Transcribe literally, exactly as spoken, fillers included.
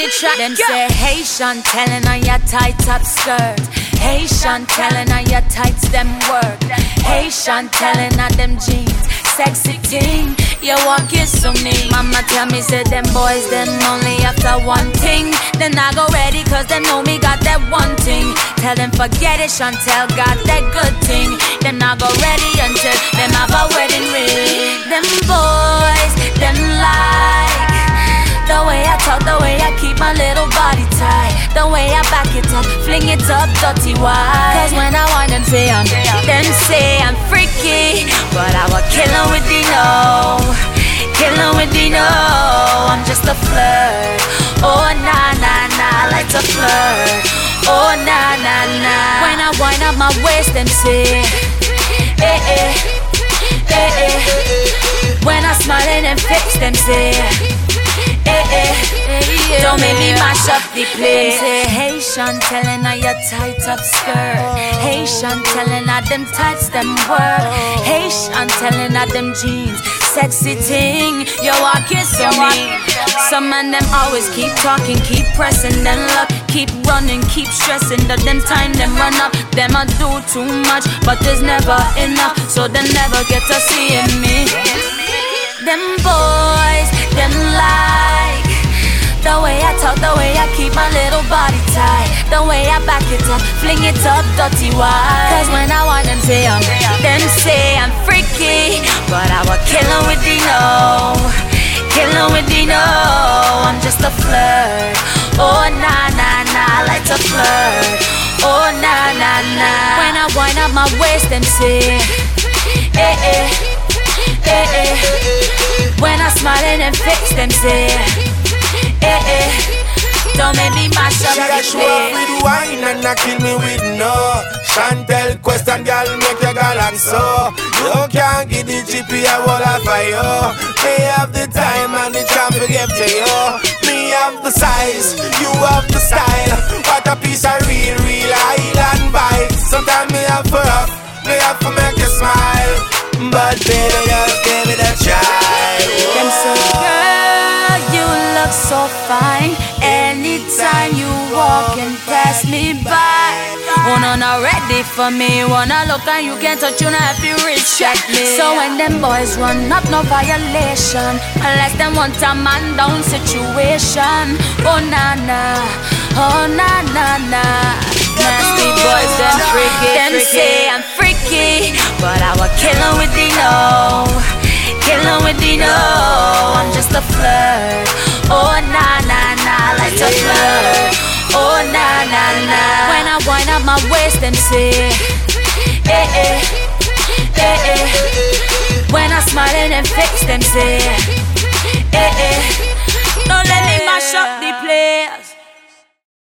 the track. Them say, hey Chantel on your tight top skirt. Hey Chantel on your tights them work. Hey Chantel on them jeans, sexy ting. You walk it so me. Mama tell me say them boys them only after one thing. Then I go ready cause they know me got that one thing. Tell them forget it, Chantel got that good thing. Then I go ready until them have a wedding ring. Them boys, them like the way I talk, the way I keep my little body tight, the way I back it up, fling it up, dirty wide. Cause when I want them say I'm, them say I'm freaky, but I will kill 'em with the no, kill 'em with the no. I'm just a flirt, oh nah nah nah, I like to flirt, oh nah nah nah. When I wind up my waist, them say, eh eh, eh eh. When I smile and them fix, them say, eh eh, don't make me mash up the place. Say, hey Chantel on your tight up skirt. Hey Chantel on them tights them work. Hey Chantel on them jeans, sexy ting. You walk it so me. Some man them always keep talking, keep pressing, then look, keep running, keep stressing. That them time them run up, them I do too much, but there's never enough, so they never get to see me. Them boys, them like the way I talk, the way I keep my little body tight, the way I back it up, fling it up, dirty wide. Cause when I want them say I'm, them say I'm freaky, but I will kill 'em with the no, kill 'em with the no. I'm just a flirt, oh nah nah nah, I like to flirt, oh nah nah nah. When I wind up my waist, them say, eh eh, eh eh. When I smile and them fix, them say, eh eh, don't make me mash up the place. Show up with wine and not kill me with no. Chantel question girl make your girl and so. You can't get the G P a wall of fire. Me have the time and the chance to give to you. Me have the size, you have the style. What a piece of real, real island vibe. Sometimes me have for up, me have to make you smile. But baby, just give it a try. Them say, girl, you look so fine. Anytime you walk and pass me by. Oh no, not ready for me. Wanna look and you can't touch, you know if you reject me. So when them boys run up, no violation, unless them want a man down situation. Oh na na, oh na na na. Nasty boys, them freaky, them say I'm freaky, but I will kill 'em with the no, kill 'em with the no. I'm just a flirt, oh na na na, I like to flirt, oh na na na. When I wind up my waist, them say, eh eh, eh eh. When I smile and them fix, them say, eh eh. Don't let me mash up the place.